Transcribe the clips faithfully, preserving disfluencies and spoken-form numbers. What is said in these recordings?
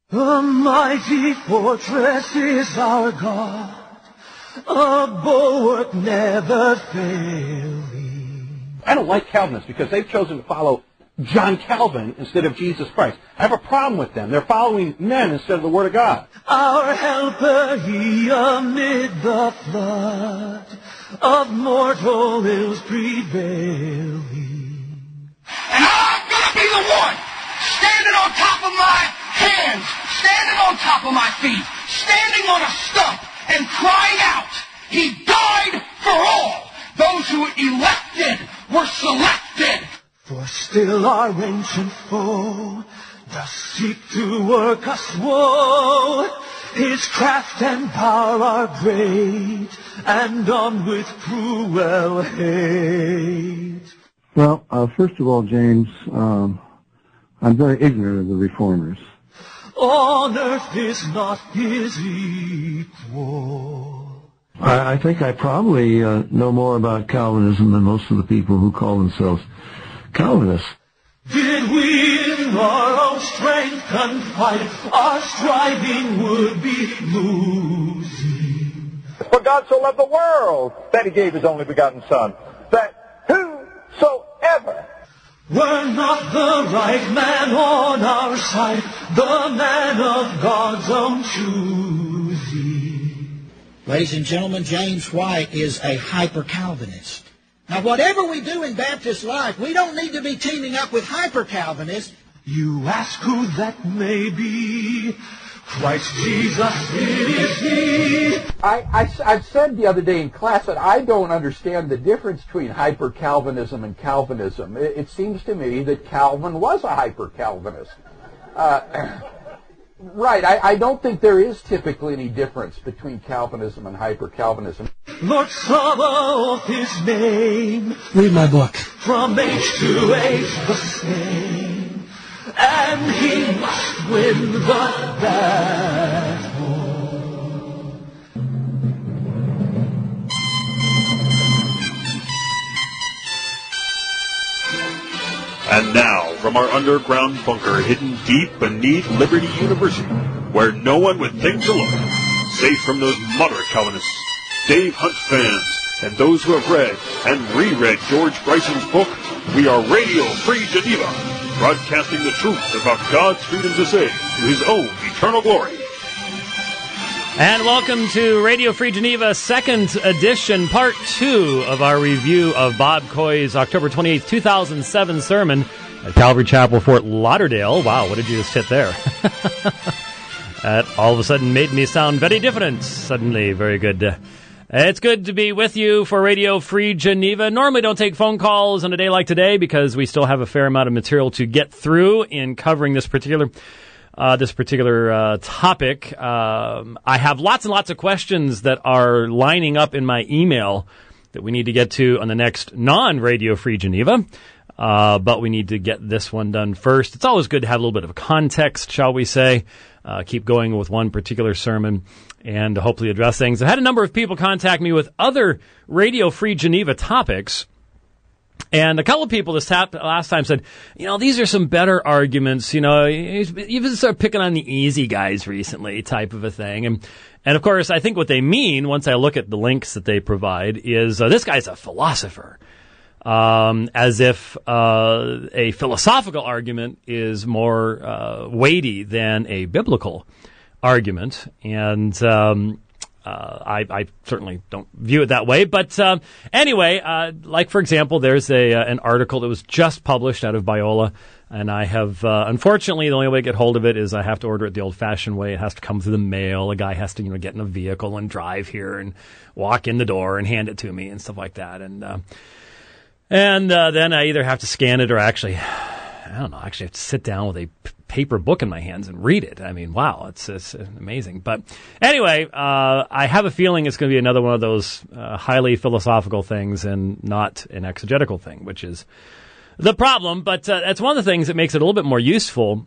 A mighty fortress is our God, a bulwark never failing. I don't like Calvinists because they've chosen to follow John Calvin instead of Jesus Christ. I have a problem with them. They're following men instead of the Word of God. Our helper, he amid the flood of mortal ills prevailing. And I'm gonna be the one standing on top of my hands, standing on top of my feet, standing on a stump and crying out, he died for all. Those who elected were selected. For still our ancient foe does seek to work us woe. His craft and power are great, and armed with cruel hate. Well, uh, first of all, James, um, I'm very ignorant of the Reformers. On earth is not his equal. I, I think I probably uh, know more about Calvinism than most of the people who call themselves Calvinists. Did we in our own strength confide, our striving would be losing. For God so loved the world that he gave his only begotten Son, that whosoever were not the right man on our side, the man of God's own choosing. Ladies and gentlemen, James White is a hyper-Calvinist. Now, whatever we do in Baptist life, we don't need to be teaming up with hyper-Calvinists. You ask who that may be. Christ Jesus, it is he. I, I, I've said the other day in class that I don't understand the difference between hyper-Calvinism and Calvinism. It, it seems to me that Calvin was a hyper-Calvinist. Uh, right, I, I don't think there is typically any difference between Calvinism and hyper-Calvinism. Lord Sabaoth his name. Read my book. From age to age the same. And he must win the battle. And now, from our underground bunker hidden deep beneath Liberty University, where no one would think to look, safe from those moderate Calvinists, Dave Hunt fans, and those who have read and reread George Bryson's book, we are Radio Free Geneva, broadcasting the truth about God's freedom to say to his own eternal glory. And welcome to Radio Free Geneva, second edition, part two of our review of Bob Coy's October twenty-eighth, two thousand seven sermon at Calvary Chapel, Fort Lauderdale. Wow, what did you just hit there? That all of a sudden made me sound very different. Suddenly, very good. It's good to be with you for Radio Free Geneva. Normally don't take phone calls on a day like today because we still have a fair amount of material to get through in covering this particular uh, this particular uh, topic. Um, I have lots and lots of questions that are lining up in my email that we need to get to on the next non-Radio Free Geneva. Uh, but we need to get this one done first. It's always good to have a little bit of context, shall we say. Uh, keep going with one particular sermon and hopefully address things. I've had a number of people contact me with other Radio Free Geneva topics. And a couple of people this tap, last time said, you know, these are some better arguments. You know, you've been sort of picking on the easy guys recently type of a thing. And, and of course, I think what they mean, once I look at the links that they provide, is uh, this guy's a philosopher. Um, as if uh, a philosophical argument is more uh, weighty than a biblical argument, and um, uh, I, I certainly don't view it that way. But um, anyway, uh, like for example, there's a uh, an article that was just published out of Biola, and I have uh, unfortunately the only way to get hold of it is I have to order it the old-fashioned way. It has to come through the mail. A guy has to you know get in a vehicle and drive here and walk in the door and hand it to me and stuff like that, and. Uh, And uh, then I either have to scan it or actually, I don't know, actually have to sit down with a p- paper book in my hands and read it. I mean, wow, it's, it's amazing. But anyway, uh, I have a feeling it's going to be another one of those uh, highly philosophical things and not an exegetical thing, which is the problem. But uh, that's one of the things that makes it a little bit more useful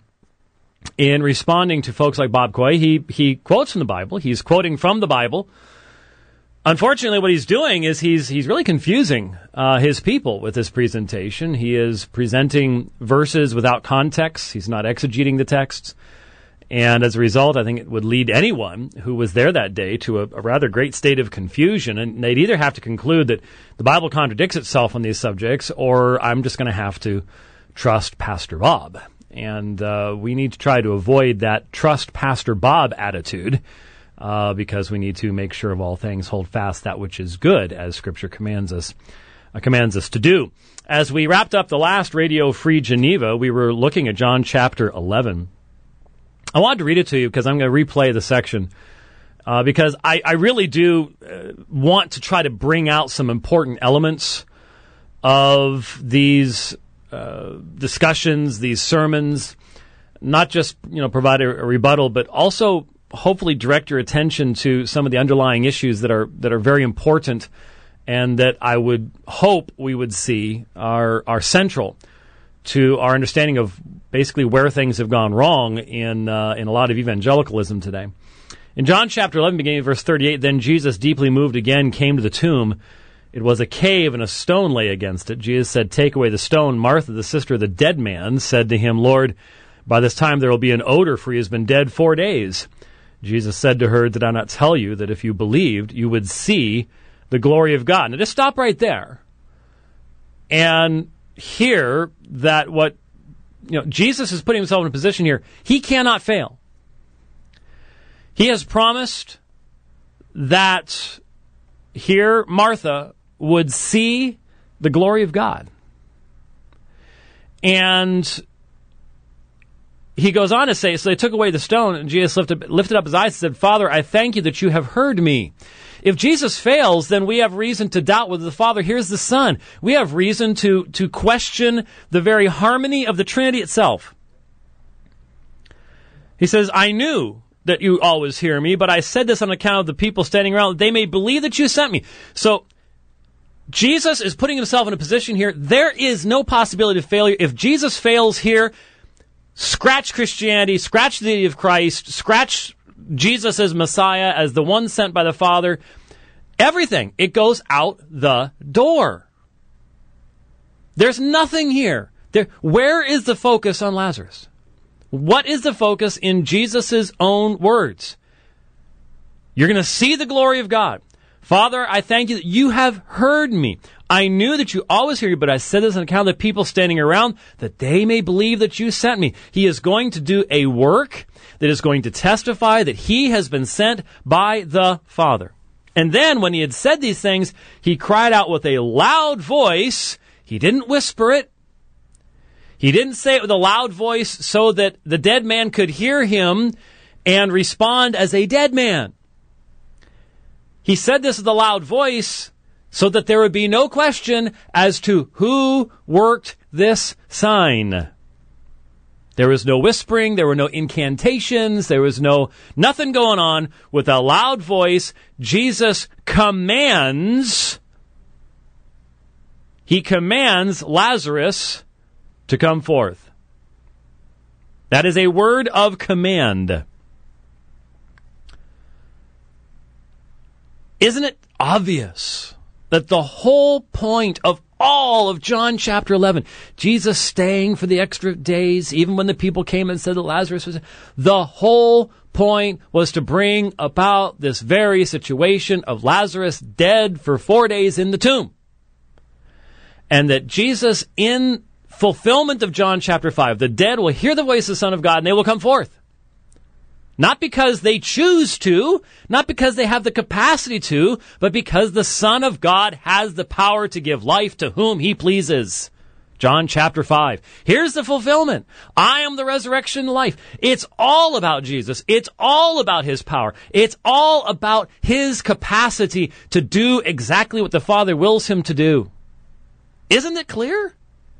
in responding to folks like Bob Coy. He, he quotes from the Bible. He's quoting from the Bible. Unfortunately, what he's doing is he's he's really confusing uh, his people with his presentation. He is presenting verses without context. He's not exegeting the texts. And as a result, I think it would lead anyone who was there that day to a, a rather great state of confusion. And they'd either have to conclude that the Bible contradicts itself on these subjects, or I'm just going to have to trust Pastor Bob. And uh, we need to try to avoid that trust Pastor Bob attitude, uh, because we need to make sure of all things hold fast that which is good, as Scripture commands us uh, commands us to do. As we wrapped up the last Radio Free Geneva, we were looking at John chapter eleven. I wanted to read it to you because I'm going to replay the section, uh, because I, I really do uh, want to try to bring out some important elements of these uh, discussions, these sermons, not just, you know, provide a, a rebuttal, but also hopefully direct your attention to some of the underlying issues that are that are very important and that I would hope we would see are are central to our understanding of basically where things have gone wrong in uh, in a lot of evangelicalism today. In John chapter eleven, beginning of verse thirty-eight, then Jesus, deeply moved again, came to the tomb. It was a cave, and a stone lay against it. Jesus said, take away the stone. Martha, the sister of the dead man, said to him, Lord, by this time there will be an odor, for he has been dead four days. Jesus said to her, did I not tell you that if you believed, you would see the glory of God? Now just stop right there and hear that what, you know, Jesus is putting himself in a position here. He cannot fail. He has promised that here Martha would see the glory of God. And he goes on to say, so they took away the stone, and Jesus lifted, lifted up his eyes and said, Father, I thank you that you have heard me. If Jesus fails, then we have reason to doubt whether the Father hears the Son. We have reason to, to question the very harmony of the Trinity itself. He says, I knew that you always hear me, but I said this on account of the people standing around, that they may believe that you sent me. So Jesus is putting himself in a position here. There is no possibility of failure. If Jesus fails here, scratch Christianity, scratch the deity of Christ, scratch Jesus as Messiah, as the one sent by the Father. Everything. It goes out the door. There's nothing here. There, where is the focus on Lazarus? What is the focus in Jesus' own words? You're going to see the glory of God. Father, I thank you that you have heard me. I knew that you always hear you, but I said this on account of the people standing around, that they may believe that you sent me. He is going to do a work that is going to testify that he has been sent by the Father. And then when he had said these things, he cried out with a loud voice. He didn't whisper it. He didn't say it with a loud voice so that the dead man could hear him and respond as a dead man. He said this with a loud voice so that there would be no question as to who worked this sign. There was no whispering, there were no incantations, there was no nothing going on. With a loud voice, Jesus commands, he commands Lazarus to come forth. That is a word of command. Isn't it obvious that the whole point of all of John chapter eleven, Jesus staying for the extra days, even when the people came and said that Lazarus was, the whole point was to bring about this very situation of Lazarus dead for four days in the tomb. And that Jesus, in fulfillment of John chapter five, the dead will hear the voice of the Son of God and they will come forth. Not because they choose to, not because they have the capacity to, but because the Son of God has the power to give life to whom he pleases. John chapter five. Here's the fulfillment. I am the resurrection and life. It's all about Jesus. It's all about his power. It's all about his capacity to do exactly what the Father wills him to do. Isn't it clear?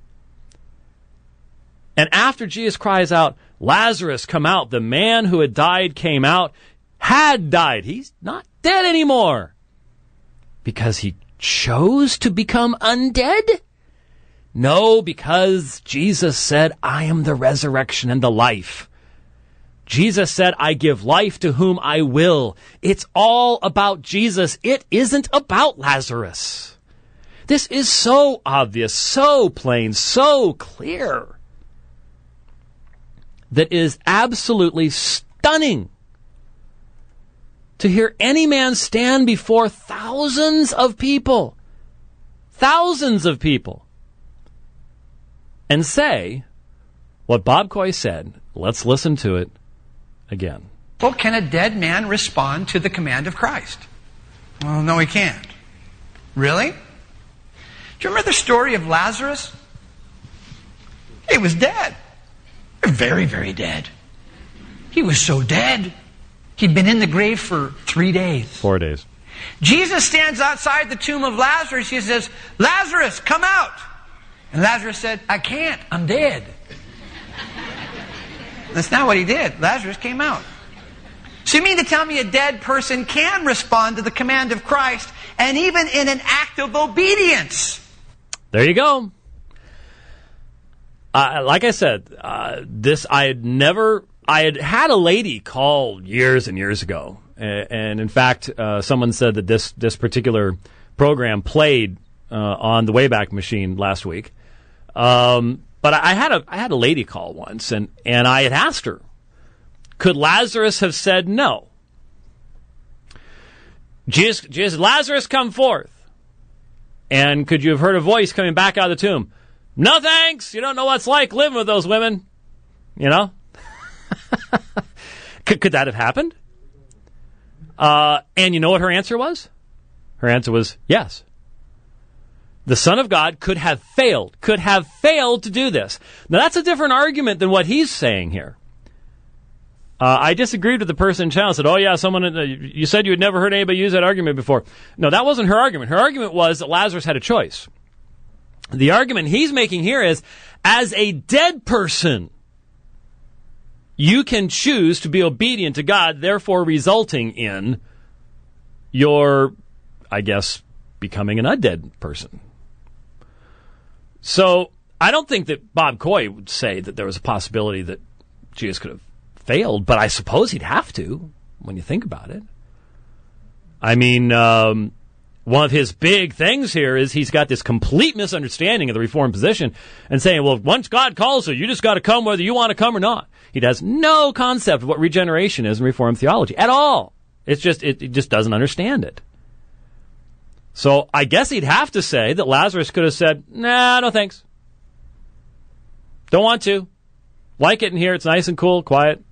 And after Jesus cries out, Lazarus, come out. The man who had died came out, had died. He's not dead anymore. Because he chose to become undead? No, because Jesus said, I am the resurrection and the life. Jesus said, I give life to whom I will. It's all about Jesus. It isn't about Lazarus. This is so obvious, so plain, so clear. that is absolutely stunning. To hear any man stand before thousands of people, thousands of people, and say what Bob Coy said. Let's listen to it again. Well, can a dead man respond to the command of Christ? Well, no, he can't. Really? Do you remember the story of Lazarus? He was dead. Very, very dead. He was so dead. He'd been in the grave for three days. Four days. Jesus stands outside the tomb of Lazarus. He says, Lazarus, come out. And Lazarus said, I can't. I'm dead. That's not what he did. Lazarus came out. So you mean to tell me a dead person can respond to the command of Christ, and even in an act of obedience? There you go. Uh, like I said, uh, this I had never... I had had a lady call years and years ago, and, and in fact, uh, someone said that this, this particular program played uh, on the Wayback Machine last week. Um, but I had a I had a lady call once, and, and I had asked her, could Lazarus have said no? Jesus, Jesus, Lazarus, come forth. And could you have heard a voice coming back out of the tomb? No thanks, you don't know what it's like living with those women. You know? could, could that have happened? Uh, and you know what her answer was? Her answer was yes. The Son of God could have failed, could have failed to do this. Now that's a different argument than what he's saying here. Uh, I disagreed with the person in channel. Said, oh yeah, someone, uh, you said you had never heard anybody use that argument before. No, that wasn't her argument. Her argument was that Lazarus had a choice. The argument he's making here is, as a dead person, you can choose to be obedient to God, therefore resulting in your, I guess, becoming an undead person. So I don't think that Bob Coy would say that there was a possibility that Jesus could have failed, but I suppose he'd have to when you think about it. I mean, um, one of his big things here is he's got this complete misunderstanding of the Reformed position and saying, well, once God calls you, you just got to come whether you want to come or not. He has no concept of what regeneration is in Reformed theology at all. It's just, it, it just doesn't understand it. So I guess he'd have to say that Lazarus could have said, nah, no thanks. Don't want to. Like it in here. It's nice and cool, quiet.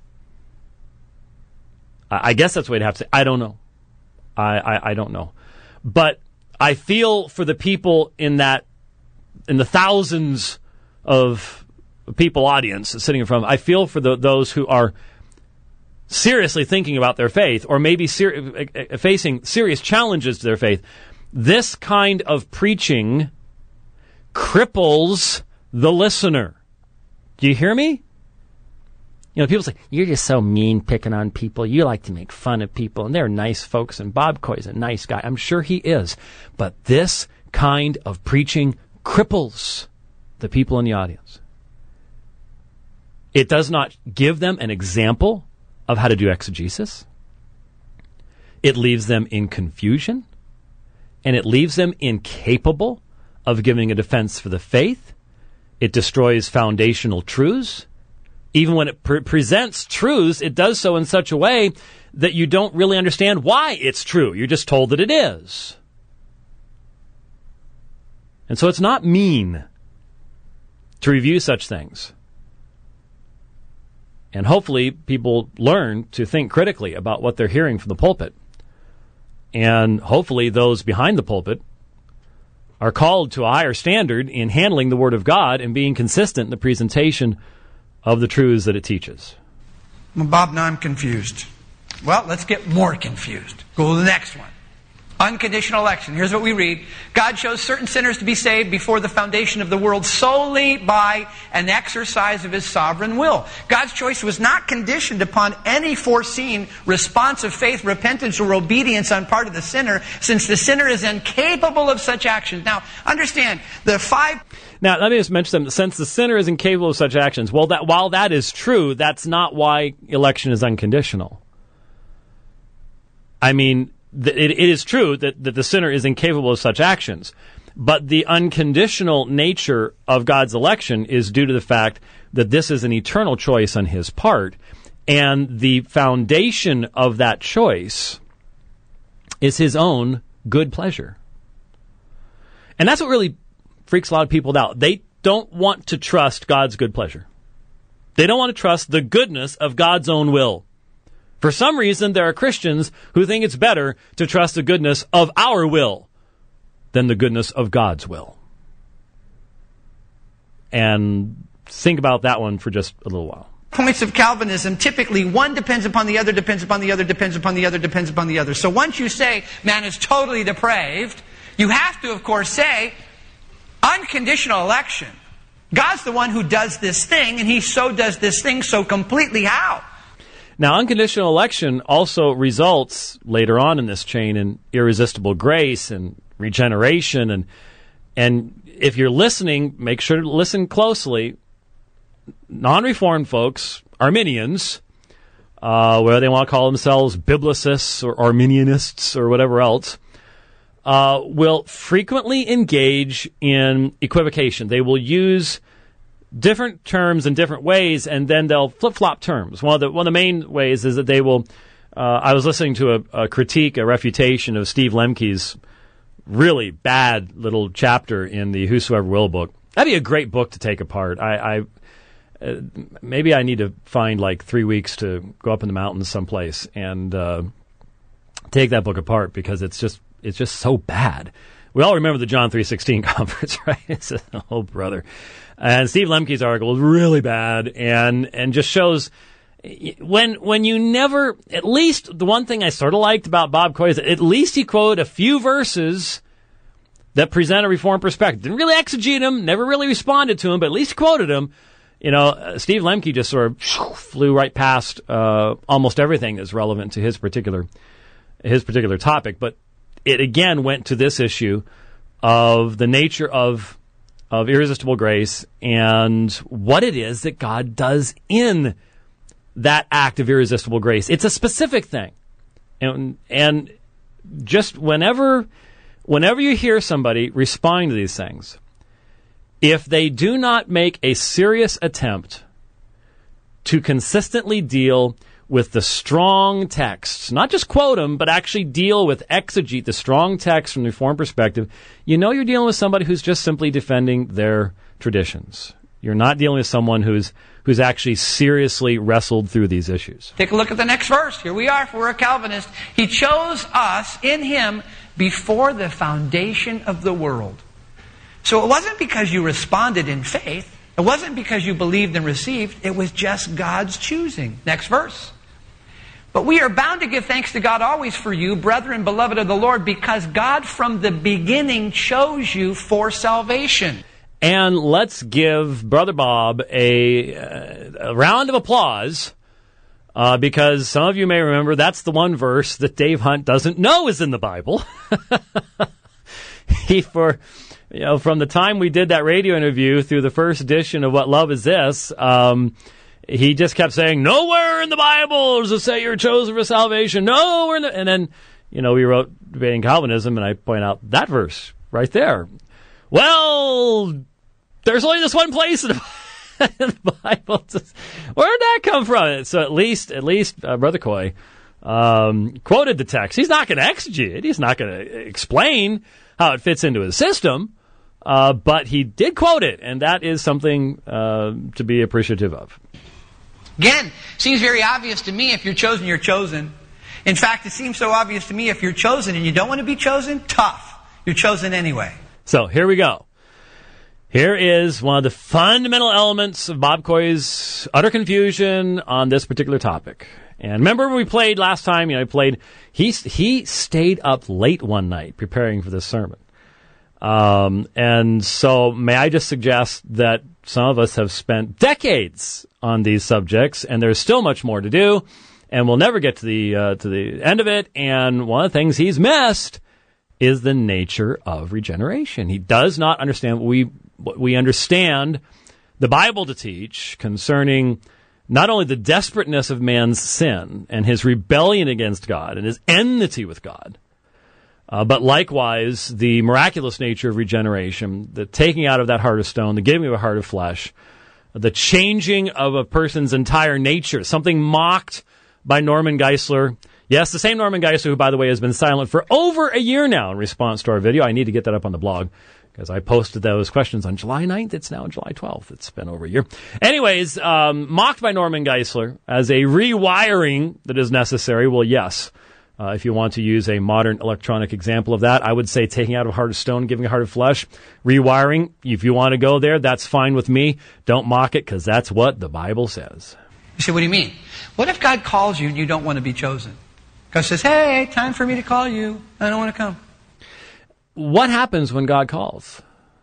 I, I guess that's what he'd have to say. I don't know. I, I, I don't know. But I feel for the people in that, in the thousands of people audience sitting in front of them. I feel for the, those who are seriously thinking about their faith, or maybe ser- facing serious challenges to their faith. This kind of preaching cripples the listener. Do you hear me? You know, people say, you're just so mean picking on people. You like to make fun of people, and they're nice folks, and Bob Coy's a nice guy. I'm sure he is. But this kind of preaching cripples the people in the audience. It does not give them an example of how to do exegesis. It leaves them in confusion, and it leaves them incapable of giving a defense for the faith. It destroys foundational truths. Even when it pre- presents truths, it does so in such a way that you don't really understand why it's true. You're just told that it is. And so it's not mean to review such things. And hopefully people learn to think critically about what they're hearing from the pulpit. And hopefully those behind the pulpit are called to a higher standard in handling the Word of God and being consistent in the presentation of the truths that it teaches. Well, Bob, now I'm confused. Well, let's get more confused. Go to the next one. Unconditional election. Here's what we read. God chose certain sinners to be saved before the foundation of the world solely by an exercise of His sovereign will. God's choice was not conditioned upon any foreseen response of faith, repentance, or obedience on part of the sinner, since the sinner is incapable of such actions. Now, understand, the five... Now, let me just mention something. Since the sinner is incapable of such actions, well, that while that is true, that's not why election is unconditional. I mean... It, it is true that, that the sinner is incapable of such actions, but the unconditional nature of God's election is due to the fact that this is an eternal choice on his part, and the foundation of that choice is his own good pleasure. And that's what really freaks a lot of people out. They don't want to trust God's good pleasure. They don't want to trust the goodness of God's own will. For some reason, there are Christians who think it's better to trust the goodness of our will than the goodness of God's will. And think about that one for just a little while. Points of Calvinism, typically one depends upon the other, depends upon the other, depends upon the other, depends upon the other. So once you say man is totally depraved, you have to, of course, say unconditional election. God's the one who does this thing, and he so does this thing so completely. How? Now, unconditional election also results later on in this chain in irresistible grace and regeneration. And and if you're listening, make sure to listen closely. Non-Reformed folks, Arminians, uh, whether they want to call themselves Biblicists or Arminianists or whatever else, uh, will frequently engage in equivocation. They will use different terms in different ways, and then they'll flip-flop terms. One of the one of the main ways is that they will. Uh, I was listening to a, a critique, a refutation of Steve Lemke's really bad little chapter in the Whosoever Will book. That'd be a great book to take apart. I, I uh, maybe I need to find like three weeks to go up in the mountains someplace and uh, take that book apart, because it's just it's just so bad. We all remember the John three sixteen conference, right? It's a, oh, brother. And Steve Lemke's article is really bad, and and just shows when when you never, at least the one thing I sort of liked about Bob Coy is that at least he quoted a few verses that present a Reformed perspective. Didn't really exegete them, never really responded to them, but at least quoted them. You know, uh, Steve Lemke just sort of flew right past uh, almost everything that's relevant to his particular his particular topic. But it again went to this issue of the nature of of irresistible grace and what it is that God does in that act of irresistible grace. It's a specific thing. And and just whenever whenever you hear somebody responding to these things, if they do not make a serious attempt to consistently deal with the strong texts, not just quote them, but actually deal with, exegete the strong text from the Reformed perspective, you know you're dealing with somebody who's just simply defending their traditions. You're not dealing with someone who's who's actually seriously wrestled through these issues. Take a look at the next verse. Here we are, for we're a Calvinist. He chose us in him before the foundation of the world. So it wasn't because you responded in faith. It wasn't because you believed and received. It was just God's choosing. Next verse. But we are bound to give thanks to God always for you, brethren, beloved of the Lord, because God from the beginning chose you for salvation. And let's give Brother Bob a, uh, a round of applause, uh, because some of you may remember that's the one verse that Dave Hunt doesn't know is in the Bible. he, for, you know, from the time we did that radio interview through the first edition of What Love Is This, um, he just kept saying, nowhere in the Bible does it say you're chosen for salvation. Nowhere in the... And then, you know, we wrote Debating Calvinism, and I point out that verse right there. Well, there's only this one place in the, in the Bible. Where did that come from? So at least, at least uh, Brother Coy um, quoted the text. He's not going to exegete it. He's not going to explain how it fits into his system. Uh, but he did quote it, and that is something uh, to be appreciative of. Again, seems very obvious to me. If you're chosen, you're chosen. In fact, it seems so obvious to me, if you're chosen and you don't want to be chosen, tough. You're chosen anyway. So here we go. Here is one of the fundamental elements of Bob Coy's utter confusion on this particular topic. And remember when we played last time, you know, I played, he, he stayed up late one night preparing for this sermon. Um, and so may I just suggest that some of us have spent decades on these subjects, and there's still much more to do, and we'll never get to the uh, to the end of it. And one of the things he's missed is the nature of regeneration. He does not understand what we what we understand the Bible to teach concerning not only the desperateness of man's sin and his rebellion against God and his enmity with God, Uh, but likewise, the miraculous nature of regeneration, the taking out of that heart of stone, the giving of a heart of flesh, the changing of a person's entire nature, something mocked by Norman Geisler. Yes, the same Norman Geisler who, by the way, has been silent for over a year now in response to our video. I need to get that up on the blog because I posted those questions on July ninth. It's now July twelfth. It's been over a year. Anyways, um, mocked by Norman Geisler as a rewiring that is necessary. Well, yes. Uh, if you want to use a modern electronic example of that, I would say taking out a heart of stone, giving a heart of flesh, rewiring. If you want to go there, that's fine with me. Don't mock it because that's what the Bible says. You say, what do you mean? What if God calls you and you don't want to be chosen? God says, hey, time for me to call you. I don't want to come. What happens when God calls?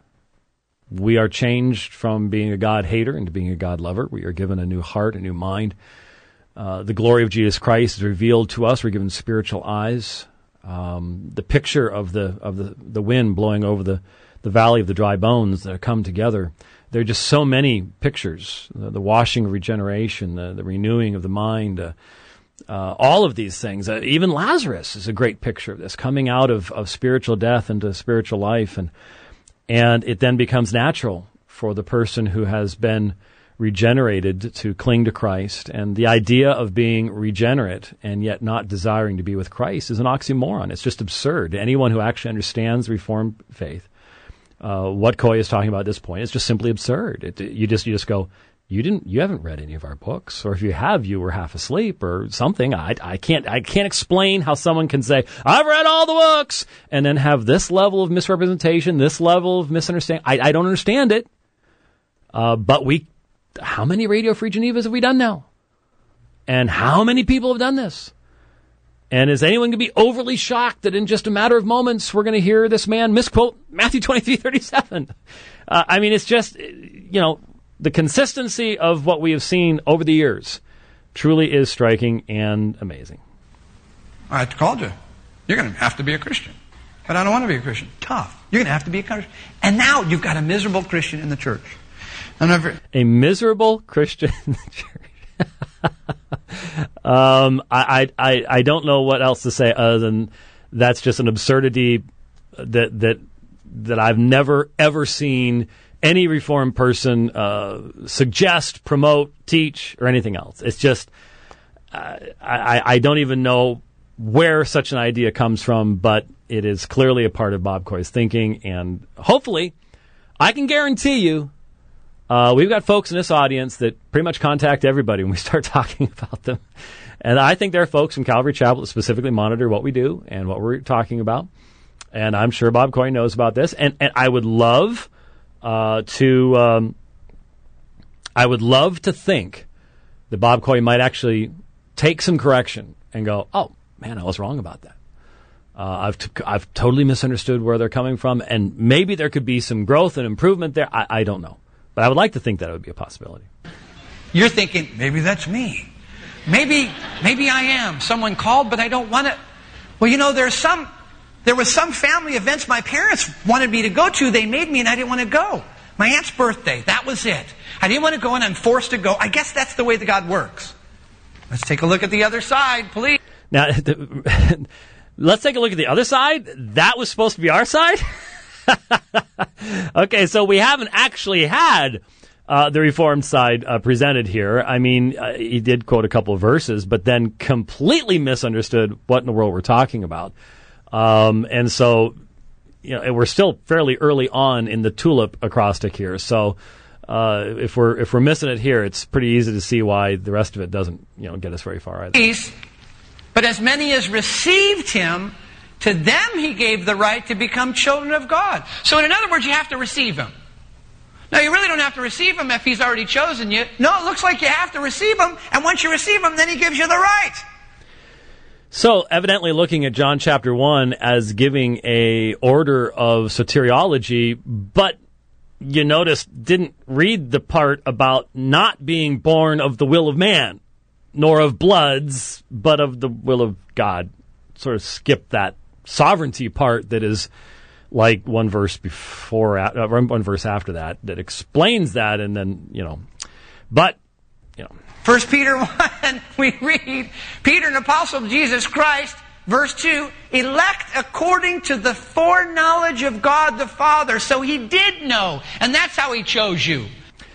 We are changed from being a God hater into being a God lover. We are given a new heart, a new mind. Uh, the glory of Jesus Christ is revealed to us. We're given spiritual eyes. Um, the picture of the of the, the wind blowing over the, the valley of the dry bones that come together. There are just so many pictures. The, the washing of regeneration, the, the renewing of the mind, uh, uh, all of these things. Uh, even Lazarus is a great picture of this, coming out of, of spiritual death into spiritual life. And, and it then becomes natural for the person who has been regenerated to cling to Christ. And the idea of being regenerate and yet not desiring to be with Christ is an oxymoron. It's just absurd. Anyone who actually understands Reformed faith, uh, what Coy is talking about at this point is just simply absurd. It, you just you just go, you didn't, you haven't read any of our books, or if you have, you were half asleep or something. I, I can't, I can't explain how someone can say I've read all the books and then have this level of misrepresentation, this level of misunderstanding. I, I don't understand it. Uh, but we. How many Radio Free Genevas have we done now? And how many people have done this? And is anyone going to be overly shocked that in just a matter of moments we're going to hear this man misquote Matthew twenty-three thirty-seven? Uh, I mean, it's just, you know, the consistency of what we have seen over the years truly is striking and amazing. I called you. You're going to have to be a Christian. But I don't want to be a Christian. Tough. You're going to have to be a Christian. And now you've got a miserable Christian in the church. Never... A miserable Christian in the church. um, I, I, I don't know what else to say other than that's just an absurdity that that that I've never ever seen any Reformed person uh, suggest, promote, teach, or anything else. It's just uh, I, I don't even know where such an idea comes from, but it is clearly a part of Bob Coy's thinking, and hopefully, I can guarantee you. Uh, we've got folks in this audience that pretty much contact everybody when we start talking about them. And I think there are folks from Calvary Chapel that specifically monitor what we do and what we're talking about. And I'm sure Bob Coy knows about this. And, and I would love uh, to um, I would love to think that Bob Coy might actually take some correction and go, oh, man, I was wrong about that. Uh, I've t- I've totally misunderstood where they're coming from. And maybe there could be some growth and improvement there. I, I don't know. But I would like to think that it would be a possibility. You're thinking, maybe that's me. Maybe maybe I am. Someone called, but I don't want to. Well, you know, there's some, there was some family events my parents wanted me to go to. They made me and I didn't want to go. My aunt's birthday, that was it. I didn't want to go and I'm forced to go. I guess that's the way that God works. Let's take a look at the other side, please. Now, let's take a look at the other side. That was supposed to be our side? Okay, so we haven't actually had uh, the Reformed side uh, presented here. I mean, uh, he did quote a couple of verses, but then completely misunderstood what in the world we're talking about. Um, and so, you know, we're still fairly early on in the tulip acrostic here. So, uh, if we're if we're missing it here, it's pretty easy to see why the rest of it doesn't, you know, get us very far either. But as many as received him, to them he gave the right to become children of God. So in other words, you have to receive him. Now, you really don't have to receive him if he's already chosen you. No, it looks like you have to receive him, and once you receive him, then he gives you the right. So, evidently looking at John chapter one as giving a order of soteriology, but you notice didn't read the part about not being born of the will of man, nor of bloods, but of the will of God. Sort of skipped that sovereignty part that is like one verse before, uh, one verse after that, that explains that, and then, you know, but, you know. First Peter one, we read, Peter, an apostle of Jesus Christ, verse two, elect according to the foreknowledge of God the Father. So he did know, and that's how he chose you.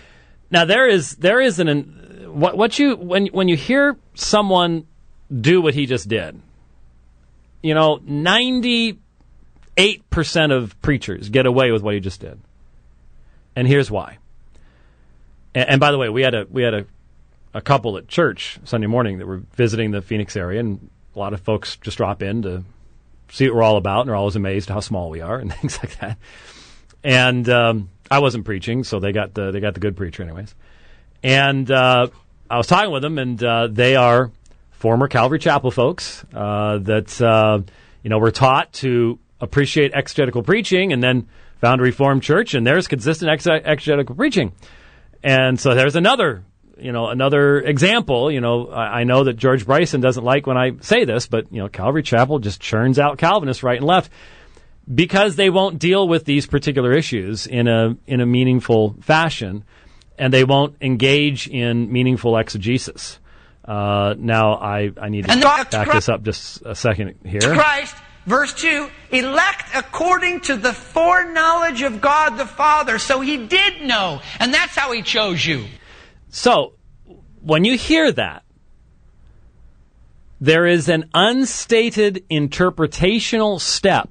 Now there is there is an what what you when when you hear someone do what he just did, you know, ninety-eight percent of preachers get away with what he just did, and here's why. And, and by the way, we had a we had a, a couple at church Sunday morning that were visiting the Phoenix area, and a lot of folks just drop in to see what we're all about, and they're always amazed how small we are and things like that. And um, I wasn't preaching, so they got the they got the good preacher anyways. And uh, I was talking with them, and uh, they are former Calvary Chapel folks uh, that uh, you know were taught to appreciate exegetical preaching, and then found a Reformed church, and there's consistent ex- exegetical preaching. And so there's another you know another example. You know, I, I know that George Bryson doesn't like when I say this, but you know, Calvary Chapel just churns out Calvinists right and left, because they won't deal with these particular issues in a in a meaningful fashion, and they won't engage in meaningful exegesis. Uh, now, I, I need to and back Christ, this up just a second here. Christ, verse two, elect according to the foreknowledge of God the Father. So he did know, and that's how he chose you. So, when you hear that, there is an unstated interpretational step.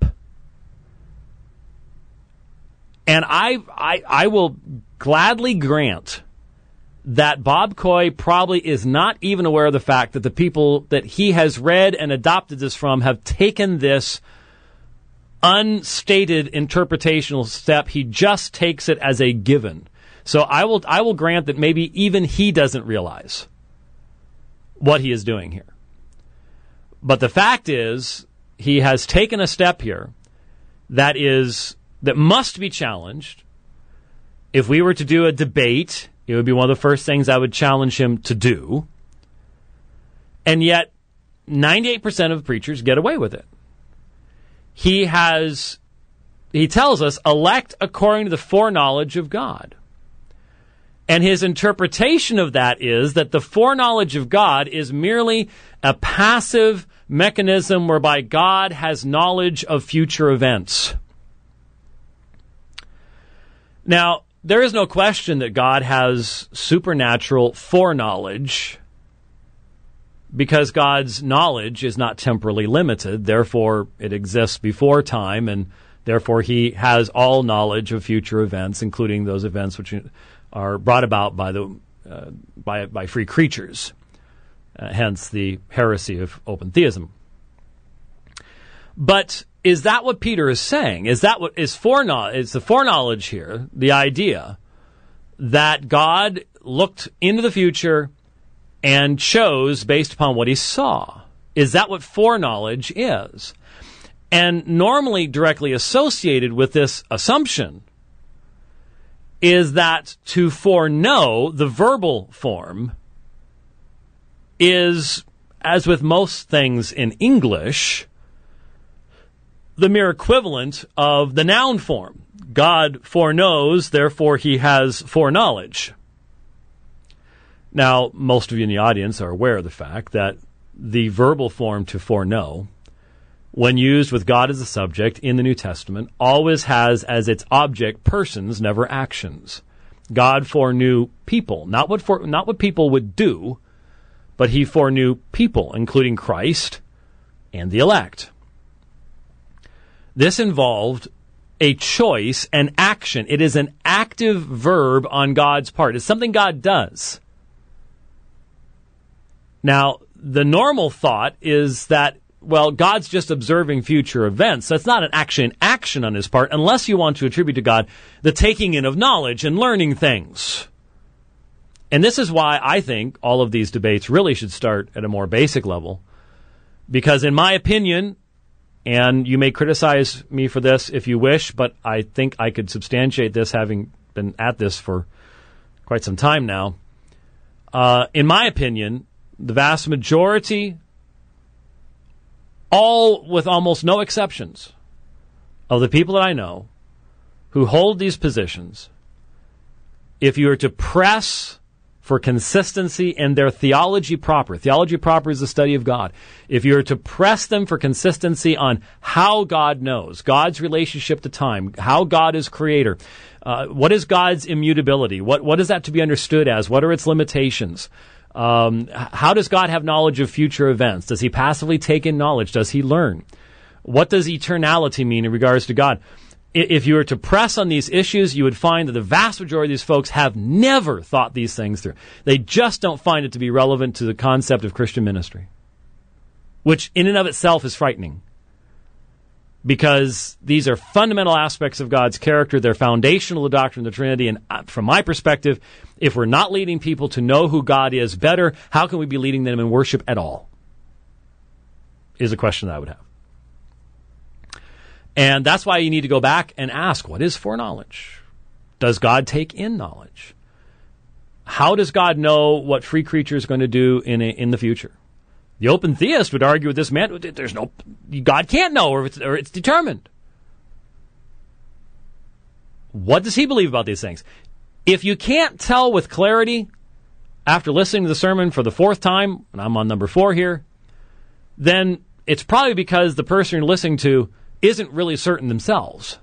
And I, I I will gladly grant that Bob Coy probably is not even aware of the fact that the people that he has read and adopted this from have taken this unstated interpretational step. He just takes it as a given. So I will I will grant that maybe even he doesn't realize what he is doing here. But the fact is, he has taken a step here that is that must be challenged. If we were to do a debate, it would be one of the first things I would challenge him to do. And yet, ninety-eight percent of preachers get away with it. He has, he tells us, elect according to the foreknowledge of God. And his interpretation of that is that the foreknowledge of God is merely a passive mechanism whereby God has knowledge of future events. Now, there is no question that God has supernatural foreknowledge, because God's knowledge is not temporally limited. Therefore, it exists before time, and therefore he has all knowledge of future events, including those events which are brought about by the uh, by by free creatures. Uh, hence the heresy of open theism. But is that what Peter is saying? Is that what is foreknowledge? Is the foreknowledge here the idea that God looked into the future and chose based upon what he saw? Is that what foreknowledge is? And normally directly associated with this assumption is that to foreknow, the verbal form, is, as with most things in English, the mere equivalent of the noun form. God foreknows, therefore he has foreknowledge. Now, most of you in the audience are aware of the fact that the verbal form to foreknow, when used with God as a subject in the New Testament, always has as its object persons, never actions. God foreknew people, not what for, not what people would do, but he foreknew people, including Christ and the elect. This involved a choice, an action. It is an active verb on God's part. It's something God does. Now, the normal thought is that, well, God's just observing future events. That's not an action action on his part, unless you want to attribute to God the taking in of knowledge and learning things. And this is why I think all of these debates really should start at a more basic level. Because in my opinion, and you may criticize me for this if you wish, but I think I could substantiate this having been at this for quite some time now. Uh, in my opinion, the vast majority, all with almost no exceptions, of the people that I know who hold these positions, if you were to press for consistency in their theology proper. Theology proper is the study of God. If you were to press them for consistency on how God knows, God's relationship to time, how God is creator, uh, what is God's immutability, what what is that to be understood as, what are its limitations, um, how does God have knowledge of future events, does he passively take in knowledge, does he learn, what does eternality mean in regards to God? If you were to press on these issues, you would find that the vast majority of these folks have never thought these things through. They just don't find it to be relevant to the concept of Christian ministry, which in and of itself is frightening, because these are fundamental aspects of God's character. They're foundational to the doctrine of the Trinity. And from my perspective, if we're not leading people to know who God is better, how can we be leading them in worship at all? Is a question that I would have. And that's why you need to go back and ask, what is foreknowledge? Does God take in knowledge? How does God know what free creatures are going to do in a, in the future? The open theist would argue with this man, there's no, God can't know, or it's, or it's determined. What does he believe about these things? If you can't tell with clarity after listening to the sermon for the fourth time, and I'm on number four here, then it's probably because the person you're listening to isn't really certain themselves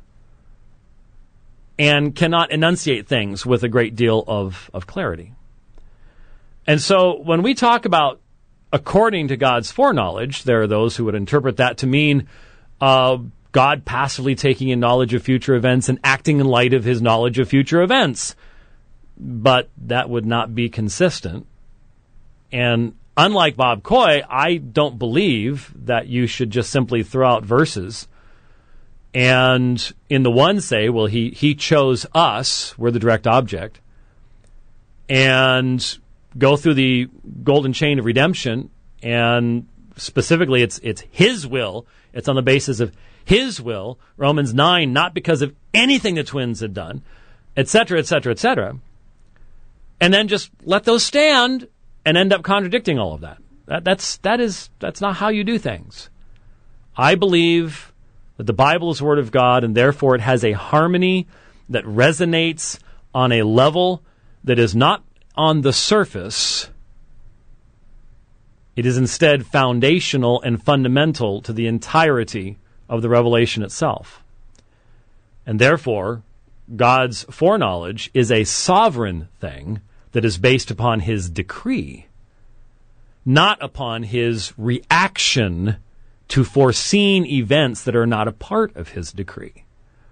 and cannot enunciate things with a great deal of, of clarity. And so when we talk about according to God's foreknowledge, there are those who would interpret that to mean uh, God passively taking in knowledge of future events and acting in light of his knowledge of future events. But that would not be consistent. And unlike Bob Coy, I don't believe that you should just simply throw out verses and in the one say, well, he, he chose us, we're the direct object, and go through the golden chain of redemption, and specifically it's it's his will, it's on the basis of his will, Romans nine, not because of anything the twins had done, et cetera, et cetera, et cetera, and then just let those stand and end up contradicting all of that. That that's that is that's not how you do things. I believe that the Bible is the Word of God, and therefore it has a harmony that resonates on a level that is not on the surface. It is instead foundational and fundamental to the entirety of the revelation itself. And therefore, God's foreknowledge is a sovereign thing that is based upon his decree, not upon his reaction to foreseen events that are not a part of his decree.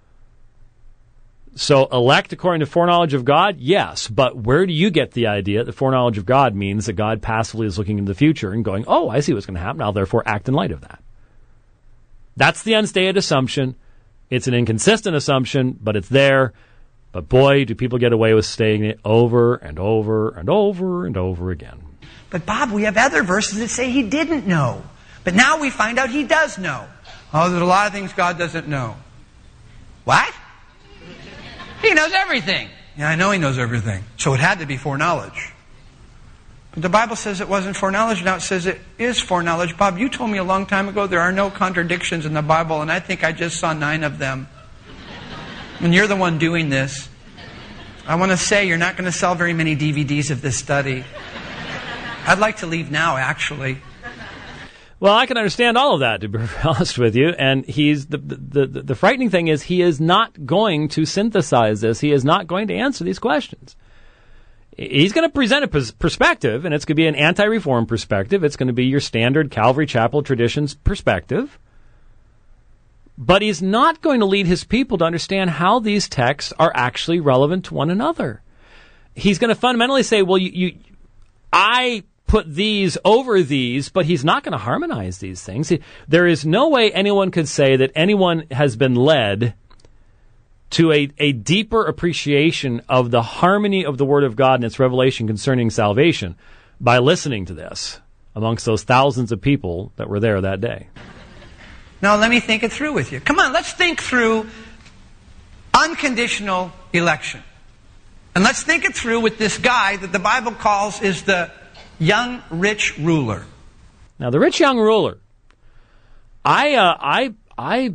So elect according to foreknowledge of God? Yes, but where do you get the idea that foreknowledge of God means that God passively is looking into the future and going, oh, I see what's going to happen, I'll therefore act in light of that? That's the unstated assumption. It's an inconsistent assumption, but it's there. But boy, do people get away with saying it over and over and over and over again. But Bob, we have other verses that say he didn't know. But now we find out he does know. Oh, there's a lot of things God doesn't know. What? He knows everything. Yeah, I know he knows everything. So it had to be foreknowledge. But the Bible says it wasn't foreknowledge. Now it says it is foreknowledge. Bob, you told me a long time ago there are no contradictions in the Bible, and I think I just saw nine of them. And you're the one doing this. I want to say you're not going to sell very many D V Ds of this study. I'd like to leave now, actually. Well, I can understand all of that, to be honest with you. And he's the, the the the frightening thing is he is not going to synthesize this. He is not going to answer these questions. He's going to present a pers- perspective, and it's going to be an anti-reform perspective. It's going to be your standard Calvary Chapel traditions perspective. But he's not going to lead his people to understand how these texts are actually relevant to one another. He's going to fundamentally say, well, you, you I put these over these, but he's not going to harmonize these things. He, there is no way anyone could say that anyone has been led to a, a deeper appreciation of the harmony of the Word of God and its revelation concerning salvation by listening to this amongst those thousands of people that were there that day. Now let me think it through with you. Come on, let's think through unconditional election. And let's think it through with this guy that the Bible calls is the young rich ruler. Now, the rich young ruler, I, uh, I, I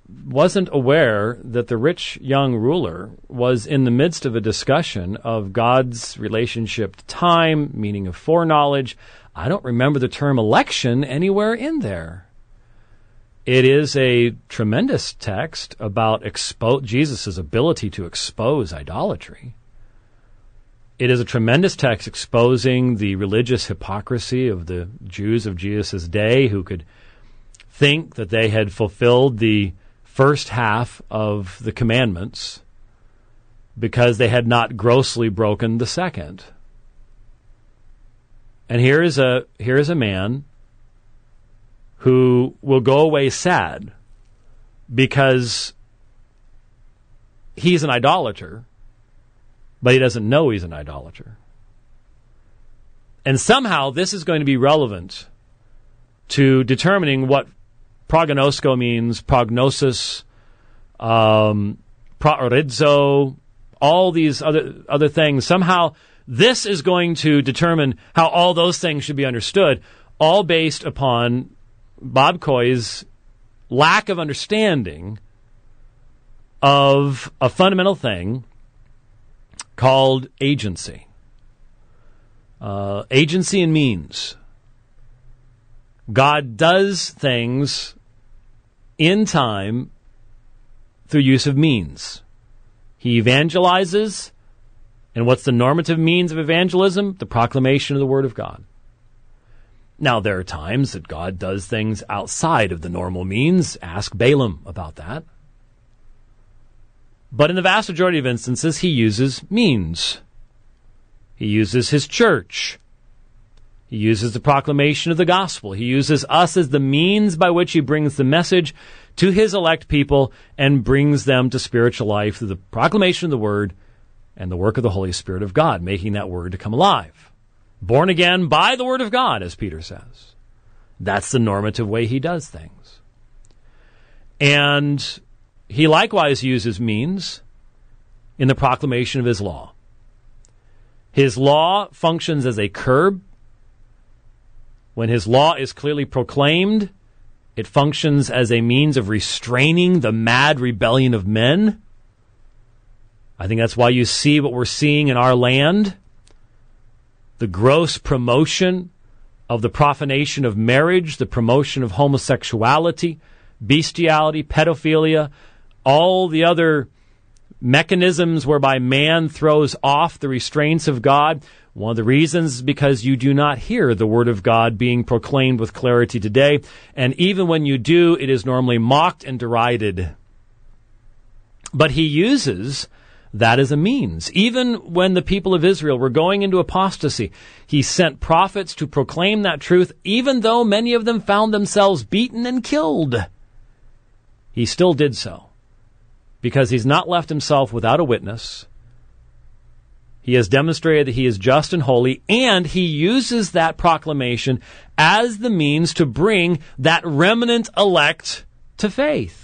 wasn't aware that the rich young ruler was in the midst of a discussion of God's relationship to time, meaning of foreknowledge. I don't remember the term election anywhere in there. It is a tremendous text about expo- Jesus' ability to expose idolatry. It is a tremendous text exposing the religious hypocrisy of the Jews of Jesus' day, who could think that they had fulfilled the first half of the commandments because they had not grossly broken the second. And here is a here is a man who will go away sad because he's an idolater, but he doesn't know he's an idolater. And somehow this is going to be relevant to determining what prognosko means, prognosis, um, proorizo, all these other other things. Somehow this is going to determine how all those things should be understood, all based upon Bob Coy's lack of understanding of a fundamental thing called agency. Uh, agency and means. God does things in time through use of means. He evangelizes, and what's the normative means of evangelism? The proclamation of the Word of God. Now, there are times that God does things outside of the normal means. Ask Balaam about that. But in the vast majority of instances, he uses means. He uses his church. He uses the proclamation of the gospel. He uses us as the means by which he brings the message to his elect people and brings them to spiritual life through the proclamation of the Word and the work of the Holy Spirit of God, making that Word to come alive. Born again by the Word of God, as Peter says. That's the normative way he does things. And he likewise uses means in the proclamation of his law. His law functions as a curb. When his law is clearly proclaimed, it functions as a means of restraining the mad rebellion of men. I think that's why you see what we're seeing in our land. The gross promotion of the profanation of marriage, the promotion of homosexuality, bestiality, pedophilia, all the other mechanisms whereby man throws off the restraints of God. One of the reasons is because you do not hear the Word of God being proclaimed with clarity today. And even when you do, it is normally mocked and derided. But he uses that as a means. Even when the people of Israel were going into apostasy, he sent prophets to proclaim that truth, even though many of them found themselves beaten and killed. He still did so, because he's not left himself without a witness. He has demonstrated that he is just and holy, and he uses that proclamation as the means to bring that remnant elect to faith.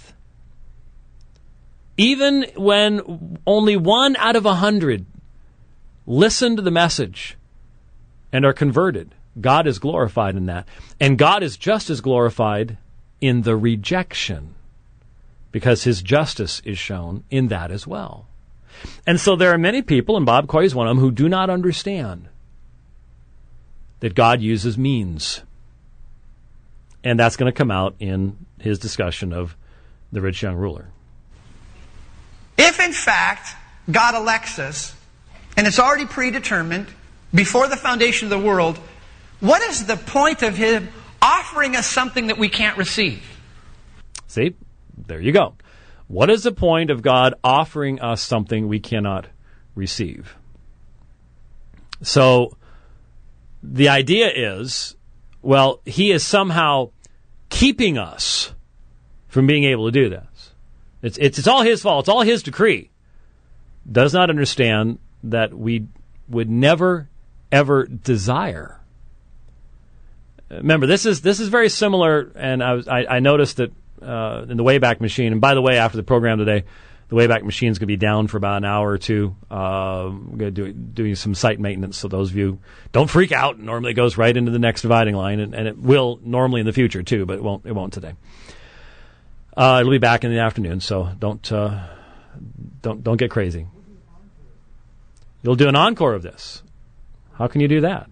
Even when only one out of a hundred listen to the message and are converted, God is glorified in that. And God is just as glorified in the rejection, because his justice is shown in that as well. And so there are many people, and Bob Coy is one of them, who do not understand that God uses means. And that's going to come out in his discussion of the rich young ruler. If, in fact, God elects us, and it's already predetermined before the foundation of the world, what is the point of him offering us something that we can't receive? See, there you go. What is the point of God offering us something we cannot receive? So the idea is, well, he is somehow keeping us from being able to do this. It's, it's, it's all his fault. It's all his decree. Does not understand that we would never, ever desire. Remember, this is this is very similar, and I, was, I, I noticed that uh, in the Wayback Machine, and by the way, after the program today, the Wayback Machine is going to be down for about an hour or two. Uh, we're going to do doing some site maintenance, so those of you don't freak out. Normally it goes right into the next dividing line, and, and it will normally in the future too, but it won't, it won't today. Uh, it'll be back in the afternoon, so don't uh, don't don't get crazy. You'll do an encore of this. How can you do that?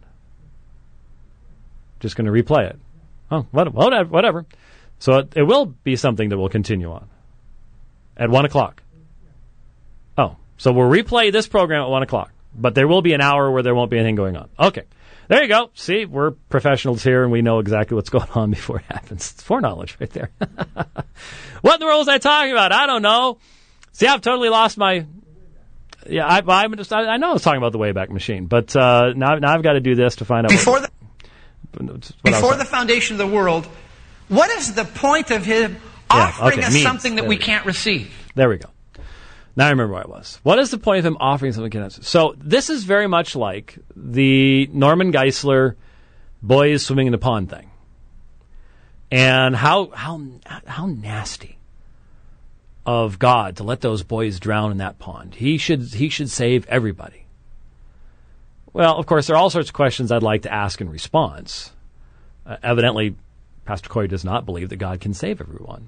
Just going to replay it. Oh, whatever. whatever. So it, it will be something that will continue on at one o'clock. Oh, so we'll replay this program at one o'clock, but there will be an hour where there won't be anything going on. Okay. There you go. See, we're professionals here, and we know exactly what's going on before it happens. It's foreknowledge right there. What in the world was I talking about? I don't know. See, I've totally lost my... Yeah, I, I'm just, I, I know I was talking about the Wayback Machine, but uh, now, now I've got to do this to find out... Before what, the, what before the foundation of the world, what is the point of him offering yeah, okay, us means. something that there we we go. can't receive? There we go. Now I remember where I was. What is the point of him offering something we can't... So this is very much like the Norman Geisler boys swimming in the pond thing. And how how how nasty of God to let those boys drown in that pond. He should he should save everybody. Well, of course, there are all sorts of questions I'd like to ask in response. Uh, evidently, Pastor Coy does not believe that God can save everyone.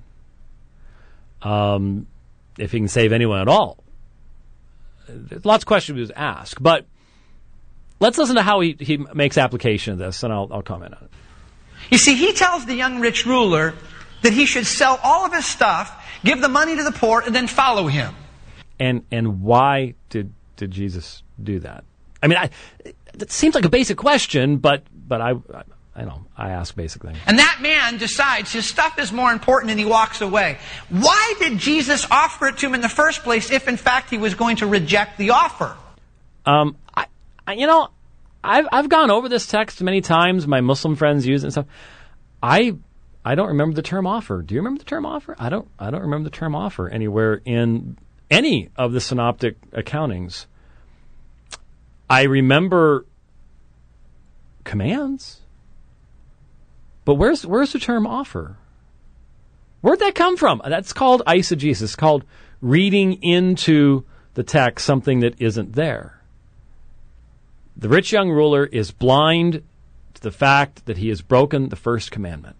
Um, if he can save anyone at all. There's lots of questions to ask, but let's listen to how he, he makes application of this, and I'll, I'll comment on it. You see, he tells the young rich ruler that he should sell all of his stuff, give the money to the poor, and then follow him. And and why did did Jesus do that? I mean, I, it seems like a basic question, but but I, I I know I ask basic things. And that man decides his stuff is more important, and he walks away. Why did Jesus offer it to him in the first place if, in fact, he was going to reject the offer? Um, I, I you know, I've I've gone over this text many times. My Muslim friends use it and stuff. I I don't remember the term offer. Do you remember the term offer? I don't. I don't remember the term offer anywhere in any of the synoptic accountings. I remember commands, but where's where's the term offer? Where'd that come from? That's called eisegesis. It's called reading into the text something that isn't there. The rich young ruler is blind to the fact that he has broken the first commandment.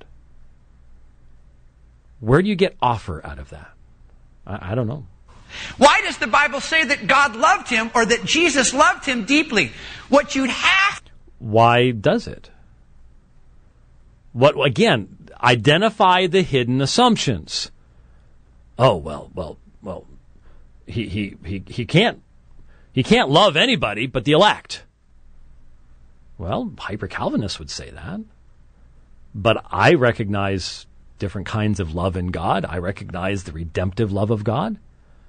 Where do you get offer out of that? I, I don't know. Why does the Bible say that God loved him or that Jesus loved him deeply? What you'd have... Why does it? What again, identify the hidden assumptions. Oh, well, well, well, he he he, he can't he can't love anybody but the elect. Well, hyper-Calvinists would say that. But I recognize different kinds of love in God. I recognize the redemptive love of God.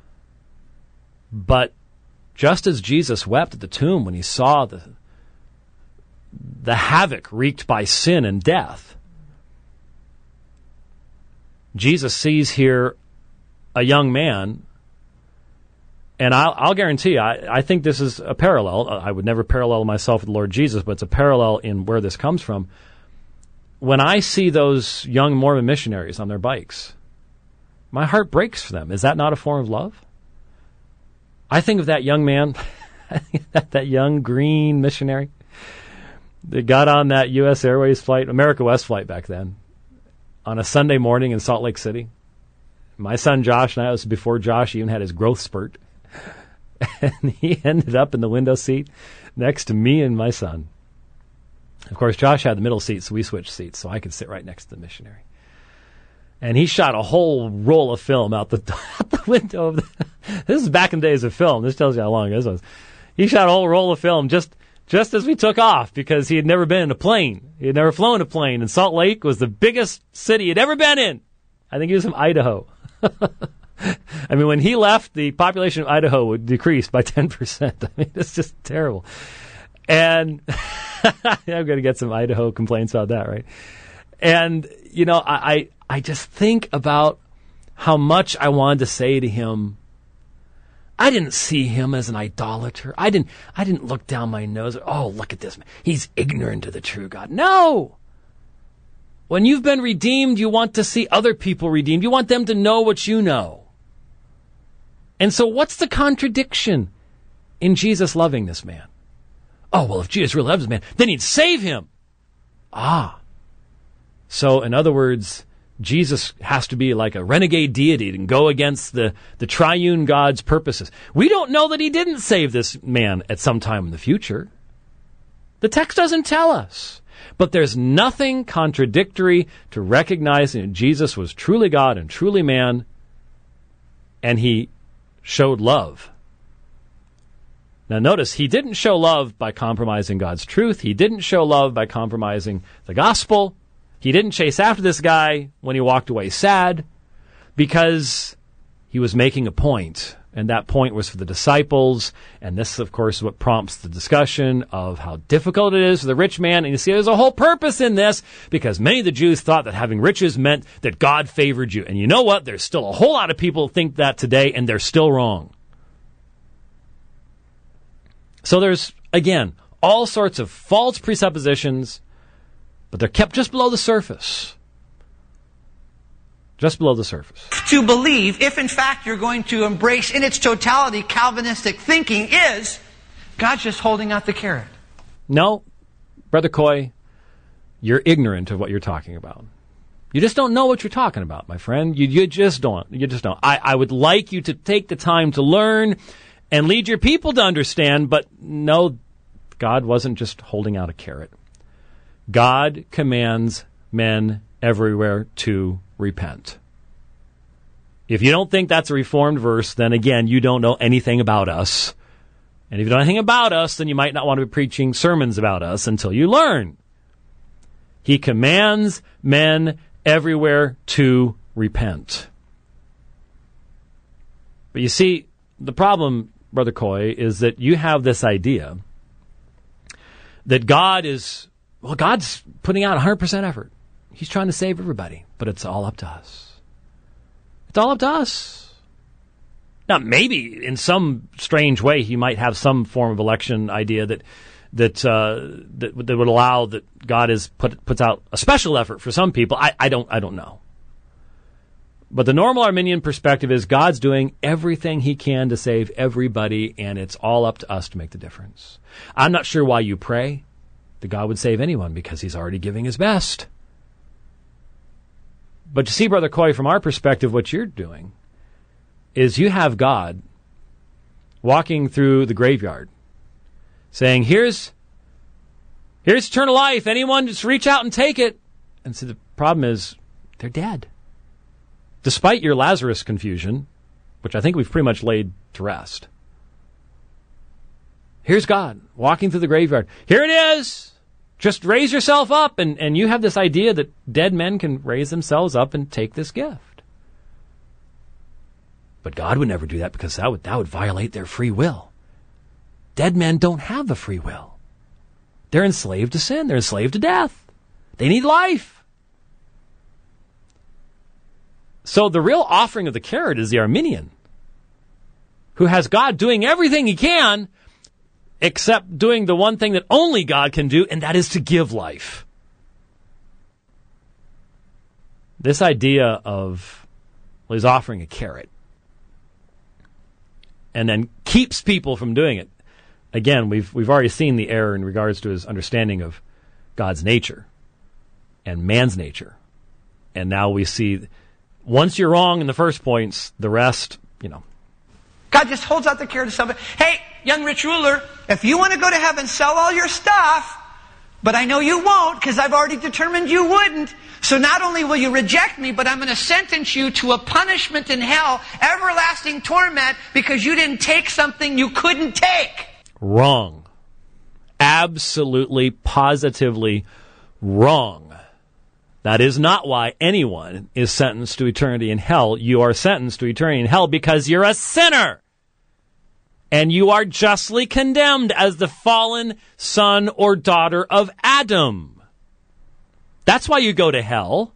But just as Jesus wept at the tomb when he saw the the havoc wreaked by sin and death, Jesus sees here a young man, and I'll, I'll guarantee you, I, I think this is a parallel. I would never parallel myself with the Lord Jesus, but it's a parallel in where this comes from. When I see those young Mormon missionaries on their bikes, my heart breaks for them. Is that not a form of love? I think of that young man, that young green missionary that got on that U S Airways flight, America West flight back then, on a Sunday morning in Salt Lake City. My son Josh and I, it was before Josh even had his growth spurt, and he ended up in the window seat next to me and my son. Of course, Josh had the middle seat, so we switched seats, so I could sit right next to the missionary. And he shot a whole roll of film out the, out the window of the... This is back in the days of film. This tells you how long this was. He shot a whole roll of film just just as we took off because he had never been in a plane. He had never flown a plane. And Salt Lake was the biggest city he'd ever been in. I think he was from Idaho. I mean, when he left, the population of Idaho would decrease by ten percent. I mean, it's just terrible. And I'm going to get some Idaho complaints about that, right? And, you know, I, I, I just think about how much I wanted to say to him, I didn't see him as an idolater. I didn't, I didn't look down my nose. Oh, look at this man. He's ignorant of the true God. No! When you've been redeemed, you want to see other people redeemed. You want them to know what you know. And so what's the contradiction in Jesus loving this man? Oh, well, if Jesus really loves this man, then he'd save him. Ah. So, in other words, Jesus has to be like a renegade deity and go against the, the triune God's purposes. We don't know that he didn't save this man at some time in the future. The text doesn't tell us. But there's nothing contradictory to recognizing that Jesus was truly God and truly man, and he showed love. Now notice, he didn't show love by compromising God's truth. He didn't show love by compromising the gospel. He didn't chase after this guy when he walked away sad, because he was making a point, and that point was for the disciples. And this, of course, is what prompts the discussion of how difficult it is for the rich man. And you see, there's a whole purpose in this, because many of the Jews thought that having riches meant that God favored you. And you know what? There's still a whole lot of people who think that today, and they're still wrong. So there's, again, all sorts of false presuppositions, but they're kept just below the surface. Just below the surface. To believe, if in fact you're going to embrace in its totality Calvinistic thinking, is God's just holding out the carrot. No, Brother Coy, you're ignorant of what you're talking about. You just don't know what you're talking about, my friend. You, you just don't. You just don't. I, I would like you to take the time to learn and lead your people to understand, but no, God wasn't just holding out a carrot. God commands men everywhere to repent. If you don't think that's a Reformed verse, then again, you don't know anything about us. And if you don't know anything about us, then you might not want to be preaching sermons about us until you learn. He commands men everywhere to repent. But you see, the problem, Brother Coy, is that you have this idea that God is, well, God's putting out one hundred percent effort. He's trying to save everybody, but it's all up to us. It's all up to us. Now, maybe in some strange way he might have some form of election idea that that uh, that, that would allow that God is put puts out a special effort for some people. I, I don't I don't know. But the normal Arminian perspective is God's doing everything he can to save everybody, and it's all up to us to make the difference. I'm not sure why you pray that God would save anyone, because he's already giving his best. But you see, Brother Coy, from our perspective, what you're doing is you have God walking through the graveyard saying, here's here's eternal life. Anyone just reach out and take it. And so the problem is they're dead. Despite your Lazarus confusion, which I think we've pretty much laid to rest. Here's God walking through the graveyard. Here it is. Just raise yourself up, and, and you have this idea that dead men can raise themselves up and take this gift. But God would never do that, because that would, that would violate their free will. Dead men don't have a free will. They're enslaved to sin. They're enslaved to death. They need life. So the real offering of the carrot is the Arminian, who has God doing everything he can, except doing the one thing that only God can do, and that is to give life. This idea of, well, he's offering a carrot and then keeps people from doing it. Again, we've we've already seen the error in regards to his understanding of God's nature and man's nature. And now we see, once you're wrong in the first points, the rest, you know. God just holds out the carrot to somebody. Hey, young rich ruler, if you want to go to heaven, sell all your stuff. But I know you won't, because I've already determined you wouldn't. So not only will you reject me, but I'm going to sentence you to a punishment in hell, everlasting torment, because you didn't take something you couldn't take. Wrong. Absolutely, positively wrong. That is not why anyone is sentenced to eternity in hell. You are sentenced to eternity in hell because you're a sinner. And you are justly condemned as the fallen son or daughter of Adam. That's why you go to hell.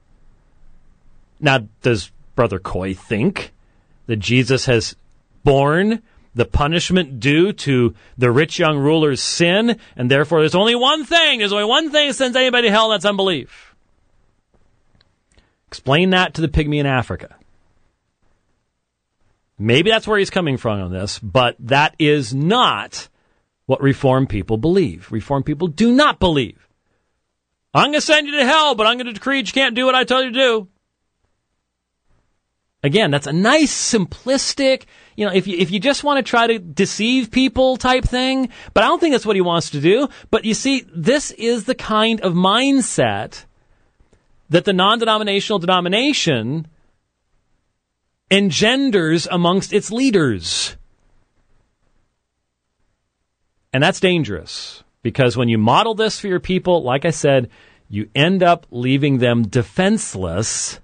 Now, does Brother Coy think that Jesus has borne the punishment due to the rich young ruler's sin, and therefore there's only one thing, there's only one thing that sends anybody to hell, and that's unbelief? Explain that to the pygmy in Africa. Maybe that's where he's coming from on this, but that is not what Reformed people believe. Reformed people do not believe, I'm going to send you to hell, but I'm going to decree you can't do what I told you to do. Again, that's a nice, simplistic, you know, if you, if you just want to try to deceive people type thing, but I don't think that's what he wants to do. But you see, this is the kind of mindset that the non-denominational denomination engenders amongst its leaders. And that's dangerous, because when you model this for your people, like I said, you end up leaving them defenseless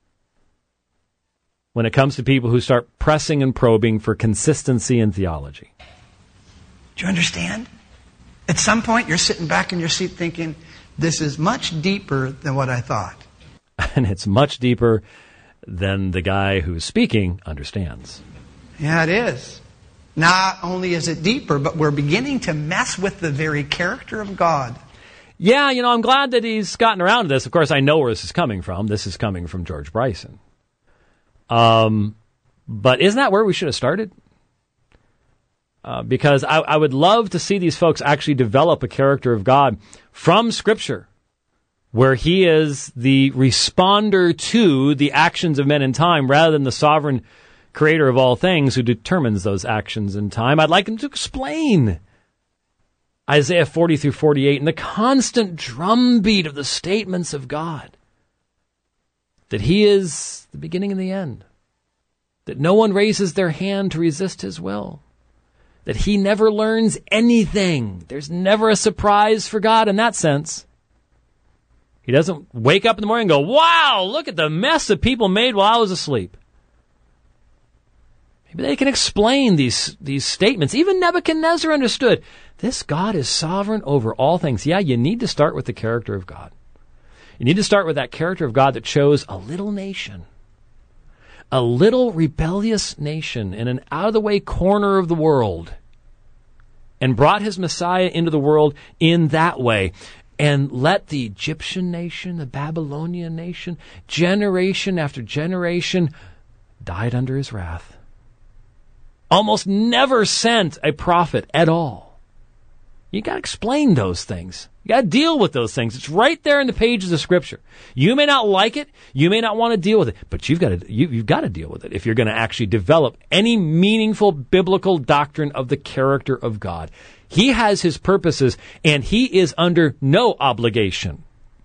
when it comes to people who start pressing and probing for consistency in theology. Do you understand? At some point, you're sitting back in your seat thinking, this is much deeper than what I thought. And it's much deeper than the guy who's speaking understands. Yeah, it is. Not only is it deeper, but we're beginning to mess with the very character of God. Yeah, you know, I'm glad that he's gotten around to this. Of course, I know where this is coming from. This is coming from George Bryson. Um, but isn't that where we should have started? Uh, because I, I would love to see these folks actually develop a character of God from Scripture, where he is the responder to the actions of men in time, rather than the sovereign creator of all things who determines those actions in time. I'd like him to explain Isaiah forty through forty-eight and the constant drumbeat of the statements of God, that he is the beginning and the end, that no one raises their hand to resist his will, that he never learns anything. There's never a surprise for God in that sense. He doesn't wake up in the morning and go, wow, look at the mess that people made while I was asleep. Maybe they can explain these, these statements. Even Nebuchadnezzar understood this God is sovereign over all things. Yeah, you need to start with the character of God. You need to start with that character of God that chose a little nation, a little rebellious nation in an out-of-the-way corner of the world, and brought his Messiah into the world in that way. And let the Egyptian nation, the Babylonian nation, generation after generation, died under his wrath. Almost never sent a prophet at all. You got to explain those things. You got to deal with those things. It's right there in the pages of Scripture. You may not like it. You may not want to deal with it, but you've got to you, you've got to deal with it if you're going to actually develop any meaningful biblical doctrine of the character of God. He has his purposes, and he is under no obligation,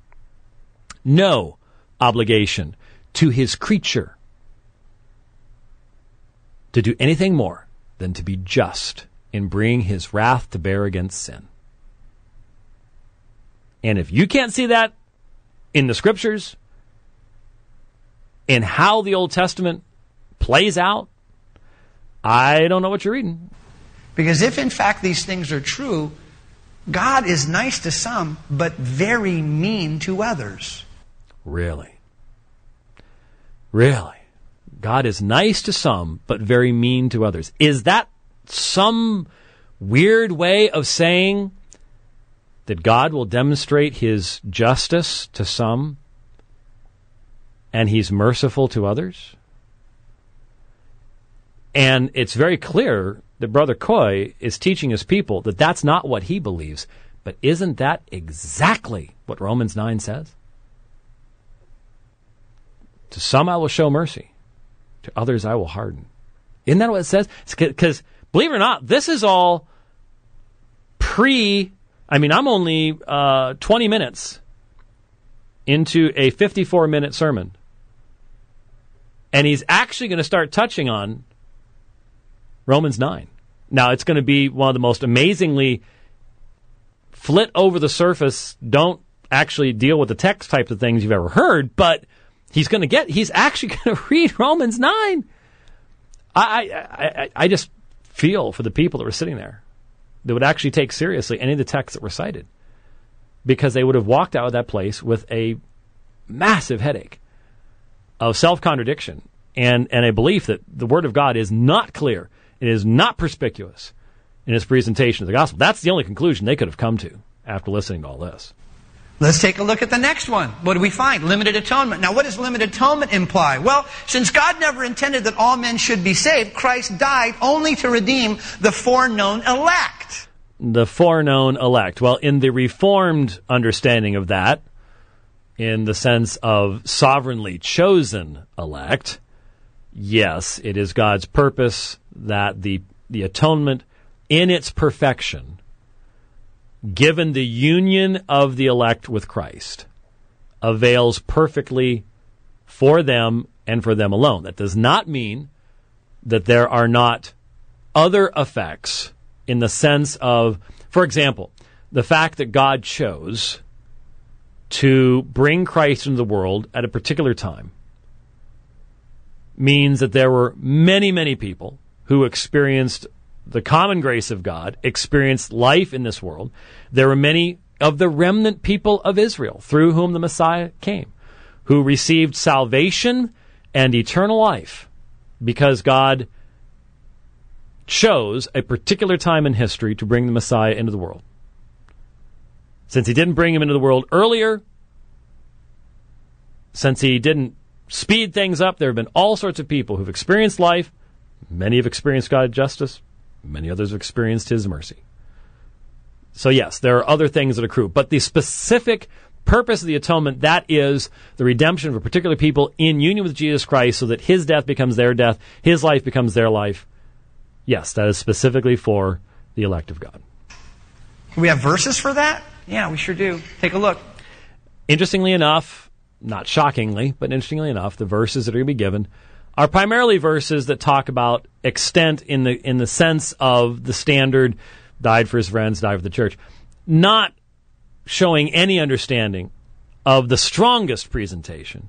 no obligation to his creature to do anything more than to be just in bringing his wrath to bear against sin. And if you can't see that in the Scriptures, in how the Old Testament plays out, I don't know what you're reading. Because if in fact these things are true, God is nice to some, but very mean to others. Really? Really? God is nice to some, but very mean to others. Is that some weird way of saying that God will demonstrate his justice to some and he's merciful to others? And it's very clear that Brother Coy is teaching his people that that's not what he believes. But isn't that exactly what Romans nine says? To some I will show mercy. To others I will harden. Isn't that what it says? Because, believe it or not, this is all pre... I mean, I'm only uh, twenty minutes into a fifty-four minute sermon. And he's actually going to start touching on Romans nine. Now, it's going to be one of the most amazingly flit over the surface, don't actually deal with the text type of things you've ever heard, but he's going to get, he's actually going to read Romans nine. I, I, I, I just feel for the people that were sitting there that would actually take seriously any of the texts that were cited, because they would have walked out of that place with a massive headache of self-contradiction and, and a belief that the Word of God is not clear. It is not perspicuous in its presentation of the gospel. That's the only conclusion they could have come to after listening to all this. Let's take a look at the next one. What do we find? Limited atonement. Now, what does limited atonement imply? Well, since God never intended that all men should be saved, Christ died only to redeem the foreknown elect. The foreknown elect. Well, in the Reformed understanding of that, in the sense of sovereignly chosen elect, yes, it is God's purpose that the the atonement in its perfection, given the union of the elect with Christ, avails perfectly for them and for them alone. That does not mean that there are not other effects in the sense of, for example, the fact that God chose to bring Christ into the world at a particular time means that there were many, many people who experienced the common grace of God, experienced life in this world. There were many of the remnant people of Israel through whom the Messiah came, who received salvation and eternal life because God chose a particular time in history to bring the Messiah into the world. Since he didn't bring him into the world earlier, since he didn't speed things up, there have been all sorts of people who've experienced life. Many have experienced God's justice. Many others have experienced his mercy. So yes, there are other things that accrue. But the specific purpose of the atonement, that is the redemption of a particular people in union with Jesus Christ so that his death becomes their death, his life becomes their life. Yes, that is specifically for the elect of God. Do we have verses for that? Yeah, we sure do. Take a look. Interestingly enough, not shockingly, but interestingly enough, the verses that are going to be given are primarily verses that talk about extent in the in the sense of the standard, died for his friends, died for the church, not showing any understanding of the strongest presentation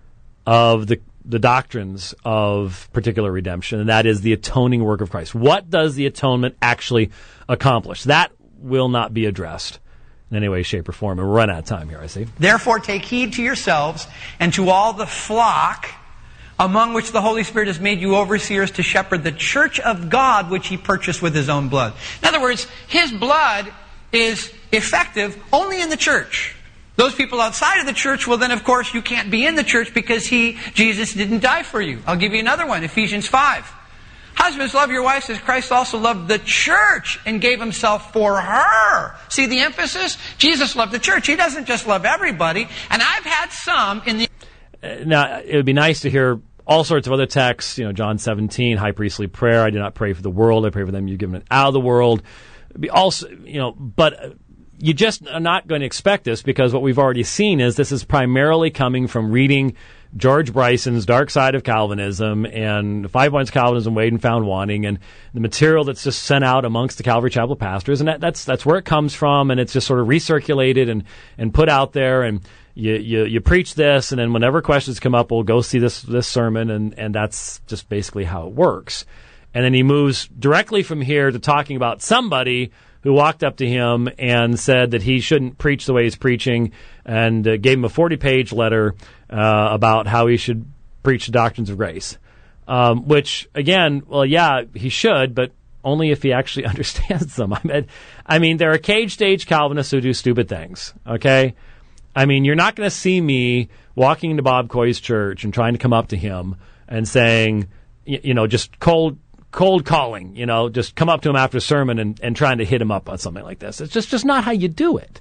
of the the doctrines of particular redemption, and that is the atoning work of Christ. What does the atonement actually accomplish? That will not be addressed in any way, shape, or form. And we're running out of time here, I see. Therefore take heed to yourselves and to all the flock among which the Holy Spirit has made you overseers to shepherd the church of God, which he purchased with his own blood. In other words, his blood is effective only in the church. Those people outside of the church, well then of course you can't be in the church because he, Jesus, didn't die for you. I'll give you another one, Ephesians five. Husbands, love your wives as Christ also loved the church and gave himself for her. See the emphasis? Jesus loved the church. He doesn't just love everybody. And I've had some in the... Uh, now, it would be nice to hear all sorts of other texts, you know, John seventeen, high priestly prayer. I do not pray for the world. I pray for them you've given it out of the world. It'd be also, you know, but you just are not going to expect this because what we've already seen is this is primarily coming from reading George Bryson's Dark Side of Calvinism and Five Points of Calvinism, Weighed and Found Wanting, and the material that's just sent out amongst the Calvary Chapel pastors. And that, that's that's where it comes from, and it's just sort of recirculated and, and put out there. And you, you, you preach this, and then whenever questions come up, we'll go see this, this sermon, and, and that's just basically how it works. And then he moves directly from here to talking about somebody who walked up to him and said that he shouldn't preach the way he's preaching, and uh, gave him a forty-page letter uh, about how he should preach the doctrines of grace. Um, which, again, well, yeah, he should, but only if he actually understands them. I mean, I mean, there are cage-stage Calvinists who do stupid things, okay? I mean, you're not going to see me walking into Bob Coy's church and trying to come up to him and saying, you, you know, just cold... cold calling, you know, just come up to him after a sermon and, and trying to hit him up on something like this. It's just, just not how you do it.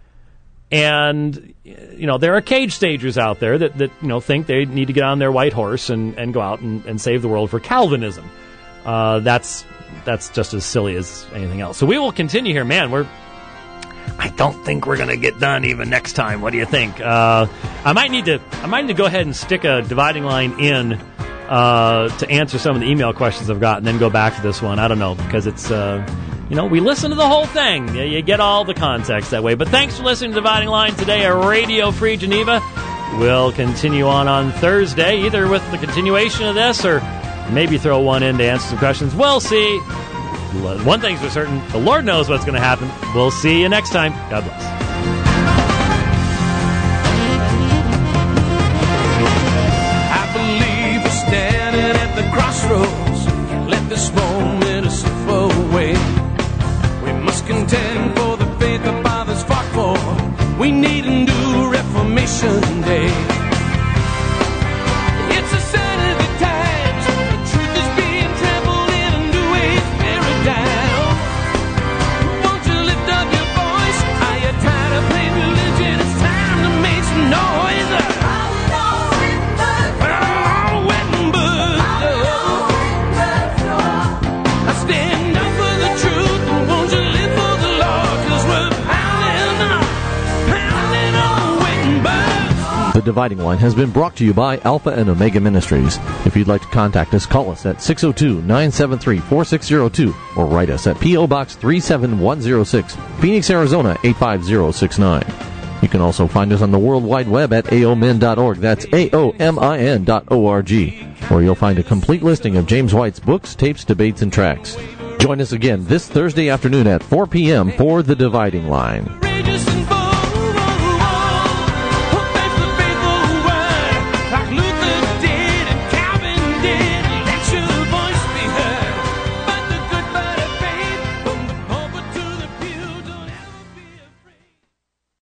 And, you know, there are cage stagers out there that, that you know, think they need to get on their white horse and, and go out and, and save the world for Calvinism. Uh, that's that's just as silly as anything else. So we will continue here. Man, we're... I don't think we're going to get done even next time. What do you think? Uh, I might need to I might need to go ahead and stick a dividing line in Uh, to answer some of the email questions I've got and then go back to this one. I don't know, because it's, uh, you know, we listen to the whole thing. You, you get all the context that way. But thanks for listening to Dividing Line today at Radio Free Geneva. We'll continue on on Thursday, either with the continuation of this or maybe throw one in to answer some questions. We'll see. One thing's for certain, the Lord knows what's going to happen. We'll see you next time. God bless. Crossroads, let this moment slip away. We must contend for the faith the fathers fought for. We need a new Reformation Day. It's a sign of the times. The truth is being trampled in a new age paradigm. Won't you lift up your voice? Are you tired of playing religion? It's time to make some noise. Wittenberg. Wittenberg. The Dividing Line has been brought to you by Alpha and Omega Ministries. If you'd like to contact us, call us at six oh two, nine seven three, four six zero two or write us at P O. Box three seven one zero six, Phoenix, Arizona eight five zero six nine. You can also find us on the World Wide Web at A O M I N dot org. That's A O M I N dot O R G, where you'll find a complete listing of James White's books, tapes, debates, and tracts. Join us again this Thursday afternoon at four p.m. for The Dividing Line.